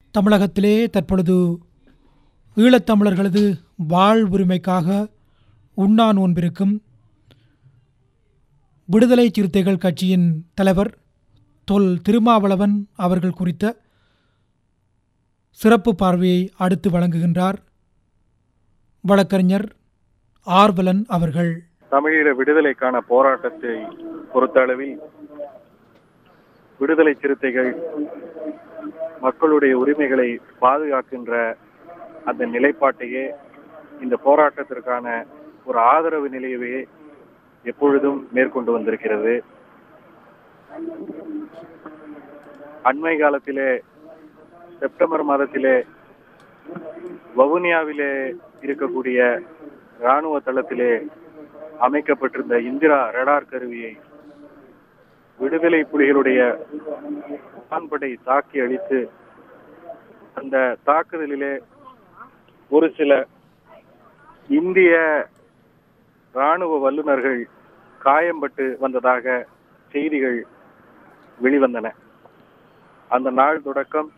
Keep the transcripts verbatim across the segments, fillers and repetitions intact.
தமிழகத்திலே தற்பொழுது ஈழத்தமிழர்களது வாழ்வுரிமைக்காக உண்ணா நோன்பிருக்கும் விடுதலை சிறுத்தைகள் கட்சியின் தலைவர் தொல் திருமாவளவன் அவர்கள் குறித்த சிறப்பு பார்வையை அடுத்து வழங்குகின்றார் வழக்கறிஞர் ஆர்வலன் அவர்கள். தமிழீழ விடுதலைக்கான போராட்டத்தை பொறுத்தளவில் விடுதலை சிறுத்தைகள் மக்களுடைய உரிமைகளை பாதுகாக்கின்ற அந்த நிலைப்பாட்டையே இந்த போராட்டத்திற்கான ஒரு ஆதரவு நிலையவே எப்பொழுதும் மேற்கொண்டு வந்திருக்கிறது. அண்மை காலத்திலே செப்டம்பர் மாதத்திலே வவுனியாவிலே இருக்கக்கூடிய இராணுவ தளத்திலே அமைக்கப்பட்டிருந்த இந்திரா ரடார் கருவியை விடுதலை புலிகளுடைய வான்படை தாக்கி அழித்து, அந்த தாக்குதலிலே ஒரு சில இந்திய இராணுவ வல்லுநர்கள் காயம்பட்டு வந்ததாக செய்திகள் வெளிவந்தன. அந்த நாள் தொடக்கம்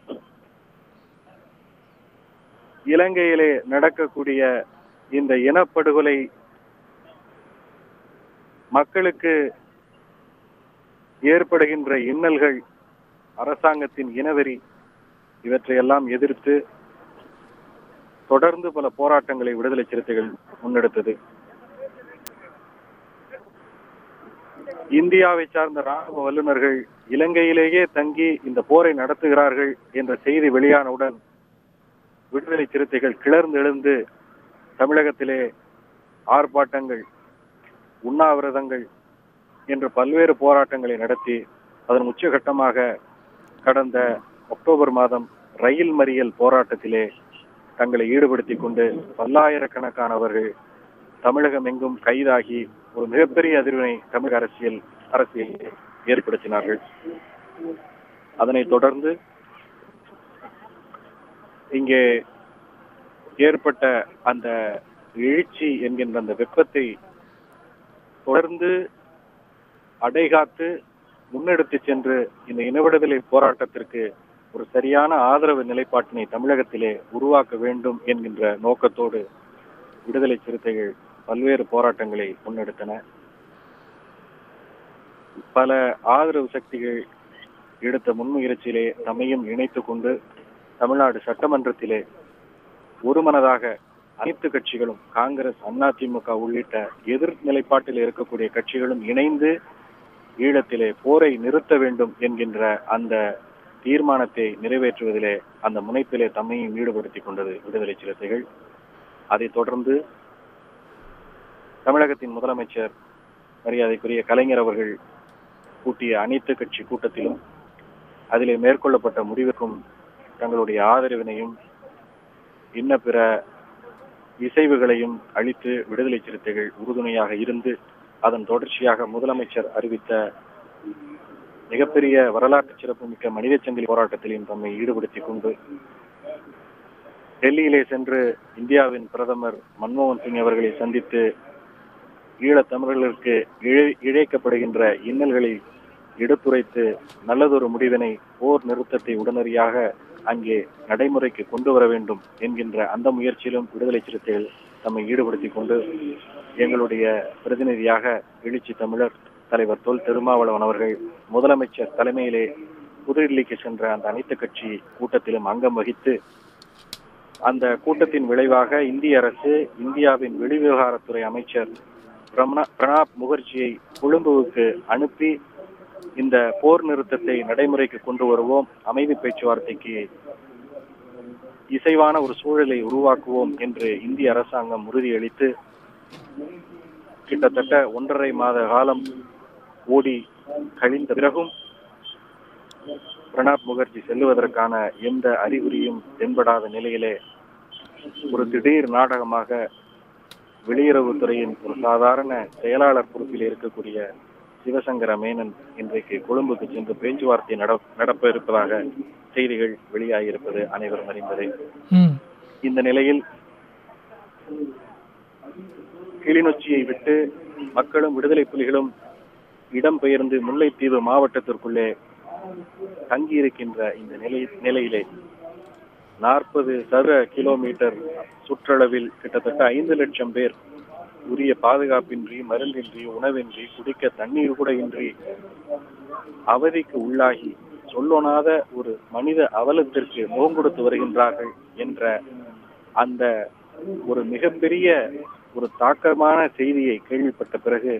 இலங்கையிலே நடக்கக்கூடிய இந்த இனப்படுகொலை மக்களுக்கு ஏற்படுகின்ற இன்னல்கள், அரசாங்கத்தின் இனவெறி, இவற்றையெல்லாம் எதிர்த்து தொடர்ந்து பல போராட்டங்களை விடுதலை சிறுத்தைகள் முன்னெடுத்தது. இந்தியாவை சார்ந்த இராணுவ வல்லுநர்கள் இலங்கையிலேயே தங்கி இந்த போரை நடத்துகிறார்கள் என்ற செய்தி வெளியானவுடன் விடுதலை சிறுத்தைகள் கிளர்ந்து எழுந்து தமிழகத்திலே ஆர்ப்பாட்டங்கள், உண்ணாவிரதங்கள் என்ற பல்வேறு போராட்டங்களை நடத்தி அதன் உச்சகட்டமாக கடந்த அக்டோபர் மாதம் ரயில் மறியல் போராட்டத்திலே தங்களை ஈடுபடுத்திக் கொண்டு பல்லாயிரக்கணக்கானவர்கள் தமிழகம் எங்கும் கைதாகி ஒரு மிகப்பெரிய அதிர்வினை தமிழக அரசியல் அரசியல் ஏற்படுத்தினார்கள். அதனைத் தொடர்ந்து இங்கே ஏற்பட்ட அந்த எழுச்சி என்கின்ற அந்த வெப்பத்தை தொடர்ந்து அடைகாத்து முன்னெடுத்து சென்று இந்த இனவிடுதலை போராட்டத்திற்கு ஒரு சரியான ஆதரவு நிலைப்பாட்டினை தமிழகத்திலே உருவாக்க வேண்டும் என்கின்ற நோக்கத்தோடு விடுதலை சிறுத்தைகள் பல்வேறு போராட்டங்களை முன்னெடுத்தன. பல ஆதரவு சக்திகள் எடுத்த முன்முயற்சியிலே தம்மையும் இணைத்துக் கொண்டு தமிழ்நாடு சட்டமன்றத்திலே ஒருமனதாக அனைத்து கட்சிகளும், காங்கிரஸ், அதிமுக உள்ளிட்ட எதிர் நிலைப்பாட்டில் இருக்கக்கூடிய கட்சிகளும் இணைந்து ஈழத்திலே போரை நிறுத்த வேண்டும் என்கின்ற அந்த தீர்மானத்தை நிறைவேற்றுவதிலே, அந்த முனைப்பிலே தம்மையும் ஈடுபடுத்திக் கொண்டது விடுதலை சிறுத்தைகள். அதைத் தொடர்ந்து தமிழகத்தின் முதலமைச்சர் மரியாதைக்குரிய கலைஞர் அவர்கள் கூட்டிய அனைத்து கட்சி கூட்டத்திலும் அதிலே மேற்கொள்ளப்பட்ட முடிவுக்கும் தங்களுடைய ஆதரவினையும் இன்ன பிற இசைவுகளையும் அளித்து விடுதலை சிறுத்தைகள் உறுதுணையாக இருந்து, அதன் தொடர்ச்சியாக முதலமைச்சர் அறிவித்த மிகப்பெரிய வரலாற்று சிறப்புமிக்க மனித சங்கிலி போராட்டத்திலையும் தம்மை ஈடுபடுத்திக் கொண்டு டெல்லியிலே சென்று இந்தியாவின் பிரதமர் மன்மோகன் சிங் அவர்களை சந்தித்து ஈழத் தமிழர்களுக்கு இழைக்கப்படுகின்ற இன்னல்களை எடுத்துரைத்து நல்லதொரு முடிவினை, போர் நிறுத்தத்தை உடனடியாக அங்கே நடைமுறைக்கு கொண்டு வர வேண்டும் என்கின்ற அந்த முயற்சியிலும் விடுதலை சிறுத்தைகள் தம்மை ஈடுபடுத்திக் கொண்டு எங்களுடைய பிரதிநிதியாக எழுச்சி தமிழர் தலைவர் தொல் திருமாவளவன் அவர்கள் முதலமைச்சர் தலைமையிலே புதுடில்லிக்கு சென்ற அந்த அனைத்து கட்சி கூட்டத்திலும் அங்கம் வகித்து, அந்த கூட்டத்தின் விளைவாக இந்திய அரசு இந்தியாவின் வெளிவிவகாரத்துறை அமைச்சர் பிரணாப் முகர்ஜியை கொழும்புவுக்கு அனுப்பி இந்த போர் நிறுத்தத்தை நடைமுறைக்கு கொண்டு வருவோம், அமைதி பேச்சுவார்த்தைக்கு இசைவான ஒரு சூழலை உருவாக்குவோம் என்று இந்திய அரசாங்கம் உறுதியளித்து கிட்டத்தட்ட ஒன்றரை மாத காலம் ஓடி கழிந்த பிறகும் பிரணாப் முகர்ஜி செல்லுவதற்கான எந்த அறிகுறியும் தென்படாத நிலையிலே ஒரு திடீர் நாடகமாக வெளியுறவுத்துறையின் ஒரு சாதாரண செயலாளர் பொறுப்பில் இருக்கக்கூடிய சிவசங்கர மேனன் இன்றைக்கு கொழும்புக்கு சென்று பேச்சுவார்த்தை நடப்ப இருப்பதாக செய்திகள் வெளியாகியிருப்பது அனைவரும் அறிந்ததே. இந்த நிலையில் கிளிநொச்சியை விட்டு மக்களும் விடுதலை புலிகளும் இடம்பெயர்ந்து முல்லைத்தீவு மாவட்டத்திற்குள்ளே தங்கியிருக்கின்ற இந்த நிலை நிலையிலே நாற்பது சதுர கிலோமீட்டர் சுற்றளவில் கிட்டத்தட்ட ஐந்து லட்சம் பேர் உரிய பாதுகாப்பின்றி, மருந்தின்றி, உணவின்றி, குடிக்க தண்ணீர் கூட இன்றி அவதிக்கு உள்ளாகி சொல்லொணாத ஒரு மனித அவலத்திற்கு முகம் கொடுத்து வருகின்றார்கள் என்ற அந்த ஒரு மிகப்பெரிய ஒரு தாக்கமான செய்தியை கேள்விப்பட்ட பிறகு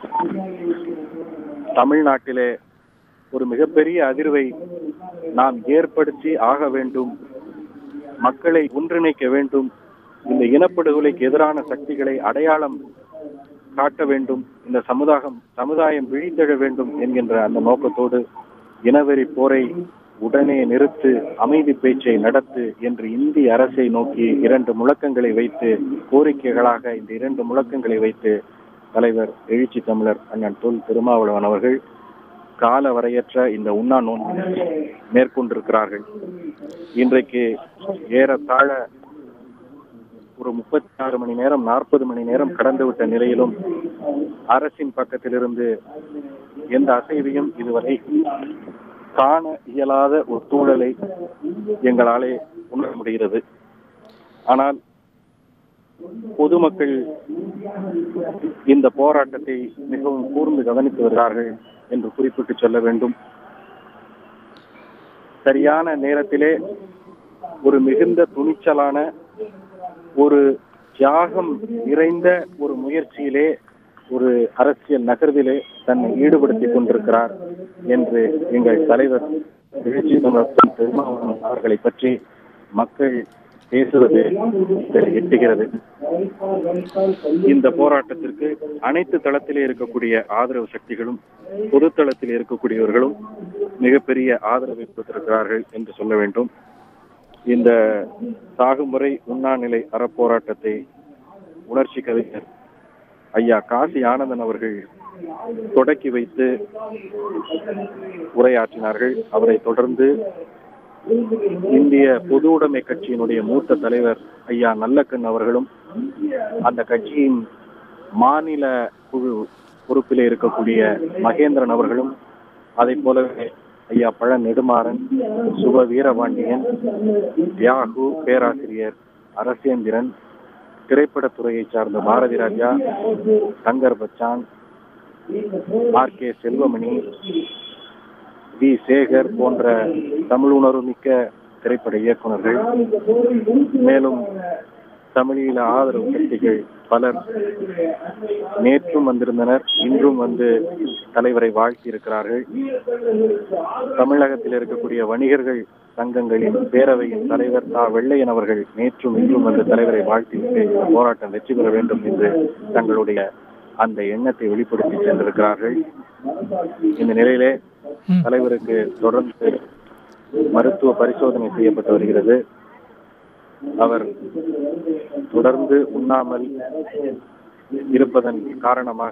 தமிழ்நாட்டிலே ஒரு மிகப்பெரிய அதிர்வை நாம் ஏற்படுத்தி ஆக வேண்டும். மக்களை ஒன்றிணைக்க வேண்டும். இந்த இனப்படுகொலைக்கு எதிரான சக்திகளை அடையாளம் காட்ட வேண்டும். இந்த சமுதாயம் சமுதாயம் விழித்தெழ வேண்டும் என்கின்ற அந்த நோக்கத்தோடு இனவெறி போரை உடனே நிறுத்து, அமைதி பேச்சை நடத்து என்று இந்திய அரசை நோக்கி இரண்டு முழக்கங்களை வைத்து, கோரிக்கைகளாக இந்த இரண்டு முழக்கங்களை வைத்து தலைவர் எழுச்சி தமிழர் அண்ணன் தொல் திருமாவளவன் அவர்கள் கால வரையற்ற இந்த உண்ணா நோன்பு மேற்கொண்டிருக்கிறார்கள். இன்றைக்கு ஏறத்தாழ ஒரு முப்பத்தி ஆறு மணி நேரம் நாற்பது மணி நேரம் கடந்துவிட்ட நிலையிலும் அரசின் பக்கத்திலிருந்து எந்த அசைவையும் இதுவரை காண இயலாத ஒரு சூழலை எங்களாலே உணர முடிகிறது. ஆனால் பொதுமக்கள் இந்த போராட்டத்தை மிகவும் கூர்ந்து கவனித்து வருகிறார்கள் என்று குறிப்பிட்டு சொல்ல வேண்டும். சரியான நேரத்திலே ஒரு மிகுந்த துணிச்சலான ஒரு தியாகம் நிறைந்த ஒரு முயற்சியிலே ஒரு அரசியல் நகர்விலே தன்னை ஈடுபடுத்திக் கொண்டிருக்கிறார் என்று எங்கள் தலைவர் எழுச்சி தமிழர் திருமாவளவன் அவர்களை பற்றி மக்கள் பேசுவது எட்டுகிறது. இந்த போராட்டத்திற்கு அனைத்து தளத்திலே இருக்கக்கூடிய ஆதரவு சக்திகளும் பொது தளத்தில் இருக்கக்கூடியவர்களும் மிகப்பெரிய ஆதரவை கொடுத்திருக்கிறார்கள் என்று சொல்ல வேண்டும். இந்த சாகுமுறை உண்ணாநிலை அறப்போராட்டத்தை உணர்ச்சி கவிஞர் ஐயா காசி ஆனந்தன் அவர்கள் தொடக்கி வைத்து உரையாற்றினார்கள். அவரை தொடர்ந்து இந்திய பொது உடைமை கட்சியினுடைய மூத்த தலைவர் ஐயா நல்லக்கண் அவர்களும், அந்த கட்சியின் மாநில குழு பொறுப்பிலே இருக்கக்கூடிய மகேந்திரன் அவர்களும், அதை போலவே ஐயா பழ நெடுமாறன், சுப வீரபாண்டியன், தியாகு பேராசிரியர் அரசேந்திரன், திரைப்படத்துறையை சார்ந்த Bharathi Raja, Shankar Bachan, R K Selvamani, V Sekar போன்ற தமிழ் உணர்வு மிக்க திரைப்பட இயக்குநர்கள், மேலும் தமிழீழ ஆதரவு சக்திகள் பலர் நேற்றும் வந்திருந்தனர், இன்றும் வந்து தலைவரை வாழ்த்தி இருக்கிறார்கள். தமிழகத்தில் இருக்கக்கூடிய வணிகர்கள் சங்கங்களின் பேரவையின் தலைவர் தா வெள்ளையன் அவர்கள் நேற்றும் இன்றும் வந்து தலைவரை வாழ்த்திவிட்டு இந்த போராட்டம் வெற்றி பெற வேண்டும் என்று தங்களுடைய அந்த எண்ணத்தை வெளிப்படுத்தி சென்றிருக்கிறார்கள். இந்த நிலையிலே தலைவருக்கு தொடர்ந்து மருத்துவ பரிசோதனை செய்யப்பட்டு வருகிறது. அவர் தொடர்ந்து உண்ணாமல் இருப்பதன் காரணமாக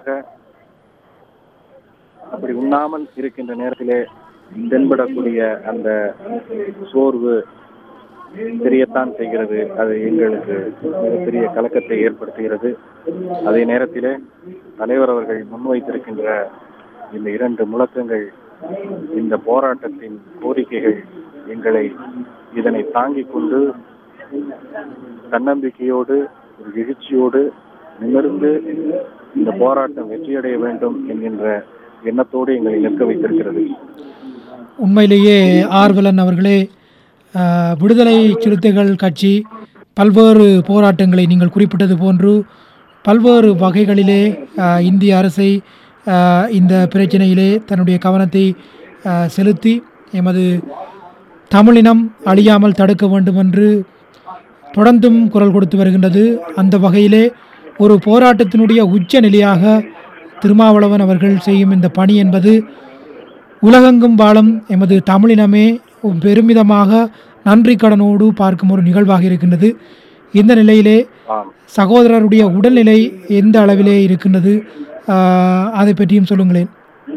அப்படி உண்ணாமல் இருக்கின்ற நேரத்திலே தென்படக்கூடிய அந்த சோர்வு தெரியத்தான் செய்கிறது. அது எங்களுக்கு மிகப்பெரிய கலக்கத்தை ஏற்படுத்துகிறது. அதே நேரத்திலே தலைவர் அவர்கள் முன்வைத்திருக்கின்ற இந்த இரண்டு முழக்கங்கள், இந்த போராட்டத்தின் கோரிக்கைகள் எங்களை இதனை தாங்கிக் கொண்டு தன்னம்பிக்கையோடு ஒரு எழுச்சியோடு நிமிர்ந்து இந்த போராட்டம் வெற்றியடைய வேண்டும் என்கின்ற எண்ணத்தோடு எங்களை நிற்க வைத்திருக்கிறது. உண்மையிலேயே ஆர்வலன் அவர்களே, விடுதலை சிறுத்தைகள் கட்சி பல்வேறு போராட்டங்களை நீங்கள் குறிப்பிட்டது போன்று பல்வேறு வகைகளிலே இந்திய அரசை இந்த பிரச்சனையிலே தன்னுடைய கவனத்தை செலுத்தி எமது தமிழினம் அழியாமல் தடுக்க வேண்டும் என்று தொடர்ந்தும் குரல் கொடுத்து வருகின்றது. அந்த வகையிலே ஒரு போராட்டத்தினுடைய உச்ச நிலையாக திருமாவளவன் அவர்கள் செய்யும் இந்த பணி என்பது உலகெங்கும் வாழும் எமது தமிழினமே பெருமிதமாக நன்றி கடனோடு பார்க்கும் ஒரு நிகழ்வாக இருக்கின்றது. இந்த நிலையிலே சகோதரருடைய உடல்நிலை எந்த அளவிலே இருக்கின்றது, அதை பற்றியும் சொல்லுங்களேன்.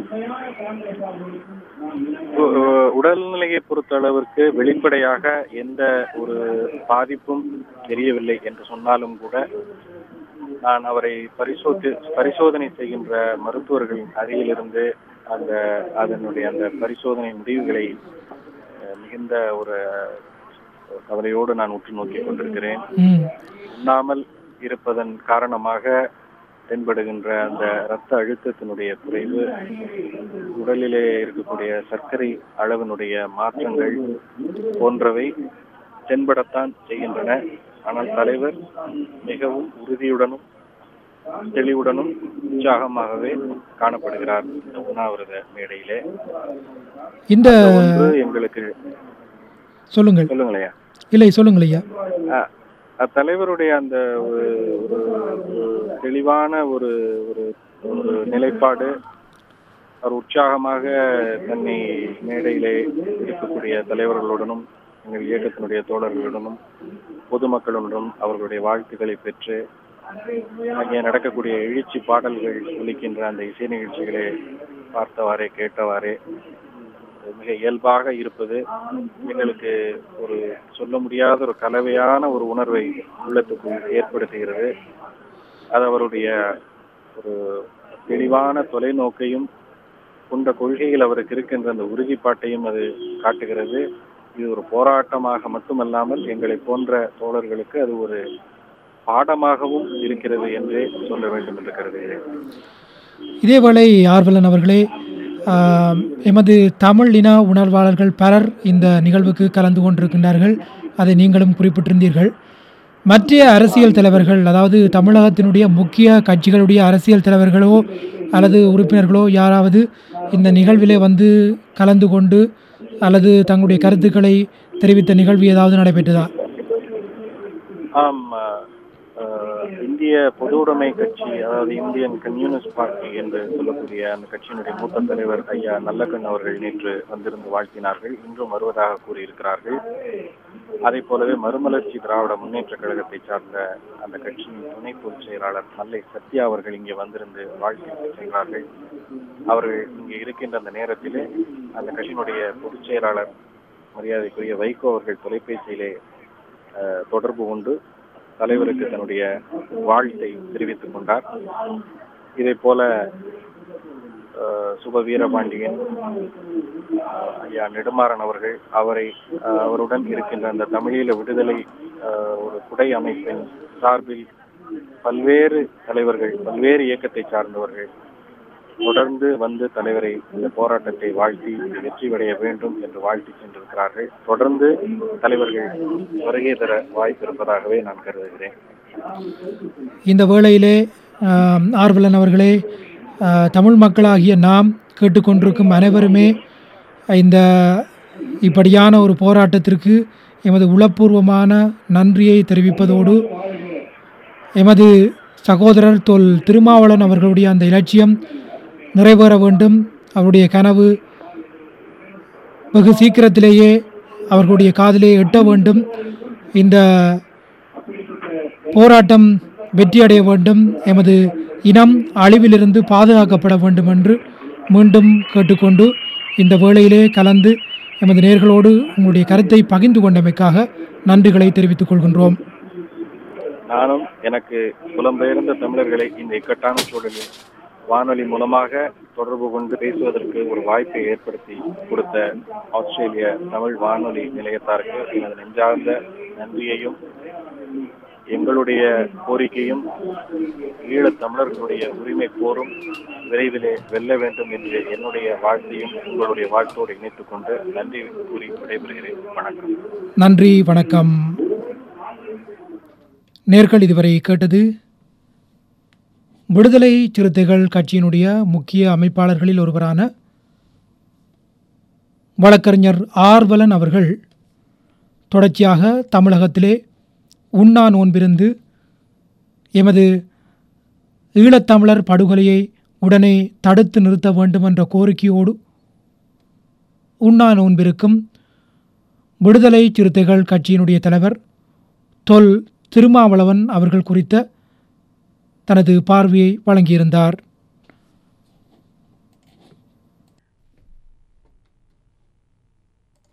உடல்நிலையை பொறுத்த அளவிற்கு வெளிப்படையாக எந்த ஒரு பாதிப்பும் தெரியவில்லை என்று சொன்னாலும் கூட, நான் அவரை பரிசோதி பரிசோதனை செய்கின்ற மருத்துவர்களின் அருகிலிருந்து அந்த அதனுடைய அந்த பரிசோதனை முடிவுகளை மிகுந்த ஒரு கவலையோடு நான் உற்று நோக்கிக் கொண்டிருக்கிறேன். ம் உண்ணாமல் இருப்பதன் காரணமாக தென்படுகின்ற அந்த இரத்த அழுத்தத்தினுடைய குறைவு, உடலிலே இருக்கக்கூடிய சர்க்கரை அளவினுடைய மாற்றங்கள் போன்றவை தென்படத்தான் செய்கின்றன. ஆனால் தலைவர் மிகவும் உறுதியுடனும் தெளிவுடனும் உற்சாகமாகவே காணப்படுகிறார் இந்த உண்ணாவிரத மேடையிலே. இந்த ஒன்று எங்களுக்கு சொல்லுங்கள். சொல்லுங்களையா? இல்லை, சொல்லுங்கள் ஐயா. தலைவருடைய அந்த ஒரு ஒரு தெளிவான ஒரு ஒரு ஒரு நிலைப்பாடு, அவர் உற்சாகமாக தன்னை மேடையிலே இருக்கக்கூடிய தலைவர்களுடனும் எங்கள் இயக்கத்தினுடைய தோழர்களுடனும் பொதுமக்களுடனும் அவர்களுடைய வாழ்த்துக்களை பெற்று அங்கே நடக்கக்கூடிய எழுச்சி பாடல்கள் ஒலிக்கின்ற அந்த இசை நிகழ்ச்சிகளை பார்த்தவாறே கேட்டவாறே மிக இயல்பாக இருப்பது எங்களுக்கு ஒரு சொல்ல முடியாத ஒரு கலவையான ஒரு உணர்வை உள்ளத்துக்குள் ஏற்படுத்துகிறது. அது அவருடைய ஒரு தெளிவான தொலைநோக்கையும் கொண்ட கொள்கையில் அவருக்கு இருக்கின்ற அந்த உறுதிப்பாட்டையும் அது காட்டுகிறது. இது ஒரு போராட்டமாக மட்டுமல்லாமல் எங்களை போன்ற தோழர்களுக்கு அது ஒரு பாடமாகவும் இருக்கிறது என்றே சொல்ல வேண்டும் என்று கருதுகிறேன். இதேவேளை ஆர்வலன் அவர்களே, எமது தமிழ் இன உணர்வாளர்கள் பலர் இந்த நிகழ்வுக்கு கலந்து கொண்டிருக்கின்றார்கள். அதை நீங்களும் குறிப்பிட்டிருந்தீர்கள். மற்ற அரசியல் தலைவர்கள், அதாவது தமிழகத்தினுடைய முக்கிய கட்சிகளுடைய அரசியல் தலைவர்களோ அல்லது உறுப்பினர்களோ யாராவது இந்த நிகழ்விலே வந்து கலந்து கொண்டு அல்லது தங்களுடைய கருத்துக்களை தெரிவித்த நிகழ்வு ஏதாவது நடைபெற்றதா? ஆம், இந்திய பொது உடைமை கட்சி, அதாவது இந்தியன் கம்யூனிஸ்ட் பார்ட்டி என்று சொல்லக்கூடிய அந்த கட்சியினுடைய மூத்த தலைவர் ஐயா நல்லக்கண் அவர்கள் நேற்று வந்திருந்து வாழ்த்தினார்கள். இன்றும் வருவதாக கூறியிருக்கிறார்கள். அதே போலவே மறுமலர்ச்சி திராவிட முன்னேற்ற கழகத்தை சார்ந்த அந்த கட்சியின் துணை பொதுச் செயலாளர் நல்லை சத்யா அவர்கள் இங்கே வந்திருந்து வாழ்த்து சென்றார்கள். அவர்கள் இங்கே இருக்கின்ற அந்த நேரத்திலே அந்த கட்சியினுடைய பொதுச் செயலாளர் மரியாதைக்குரிய வைகோ அவர்கள் தொலைபேசியிலே தொடர்பு கொண்டு தலைவருக்கு தன்னுடைய வாழ்த்தை தெரிவித்துக் கொண்டார். இதே போல சுப வீரபாண்டியன், ஐயா நெடுமாறன் அவர்கள் அவரை அவருடன் இருக்கின்ற அந்த தமிழீழ விடுதலை ஒரு குடை அமைப்பின் சார்பில் பல்வேறு தலைவர்கள், பல்வேறு இயக்கத்தை சார்ந்தவர்கள் தொடர்ந்து வந்து தலைவரை இந்த போராட்டத்தை வாழ்த்தி வெற்றியடைய வேண்டும் என்று வாழ்த்தி சென்றிருக்கிறார்கள். தொடர்ந்து தலைவர்கள் வருகை தர வாய்ப்பு இருப்பதாகவே நான் கருதுகிறேன். இந்த வேளையிலே ஆர்வலன் அவர்களே, தமிழ் மக்களாகிய நாம் கேட்டுக்கொண்டிருக்கும் அனைவருமே இந்த இப்படியான ஒரு போராட்டத்திற்கு எமது உளப்பூர்வமான நன்றியை தெரிவிப்பதோடு எமது சகோதரர் தொல் திருமாவளவன் அவர்களுடைய அந்த இலட்சியம் நிறைவேற வேண்டும், அவருடைய கனவு வெகு சீக்கிரத்திலேயே அவர்களுடைய காதிலே எட்ட வேண்டும், இந்த போராட்டம் வெற்றியடைய வேண்டும், எமது இனம் அழிவிலிருந்து பாதுகாக்கப்பட வேண்டும் என்று மீண்டும் கேட்டுக்கொண்டு இந்த வேளையிலே கலந்து எமது நேயர்களோடு உங்களுடைய கருத்தை பகிர்ந்து கொண்டமைக்காக நன்றிகளை தெரிவித்துக் கொள்கின்றோம். நானும் எனக்கு புலம்பெயர்ந்த தமிழர்களை இந்த இக்கட்டான சூழலில் வானொலி மூலமாக தொடர்பு கொண்டு பேசுவதற்கு ஒரு வாய்ப்பை ஏற்படுத்தி கொடுத்த ஆஸ்திரேலிய தமிழ் வானொலி நிலையத்தாருக்கு எனது நெஞ்சார்ந்த நன்றியையும் எங்களுடைய கோரிக்கையும் ஈழத் தமிழர்களுடைய உரிமை போரும் விரைவிலே வெல்ல வேண்டும் என்று என்னுடைய வாழ்த்தையும் உங்களுடைய வாழ்த்தோடு இணைத்துக் கொண்டு நன்றி கூறி விடைபெறுகிறேன். வணக்கம். நன்றி, வணக்கம். நேர்கள் இதுவரை கேட்டது விடுதலை சிறுத்தைகள் கட்சியினுடைய முக்கிய அமைப்பாளர்களில் ஒருவரான வழக்கறிஞர் ஆர்வலன் அவர்கள் தொடர்ச்சியாக தமிழகத்திலே உண்ணா நோன்பிருந்து எமது ஈழத்தமிழர் படுகொலையை உடனே தடுத்து நிறுத்த வேண்டும் என்ற கோரிக்கையோடு உண்ணா நோன்பிருக்கும் விடுதலை சிறுத்தைகள் கட்சியினுடைய தலைவர் தொல் திருமாவளவன் அவர்கள் குறித்த தனது பார்வையை வழங்கியிருந்தார்.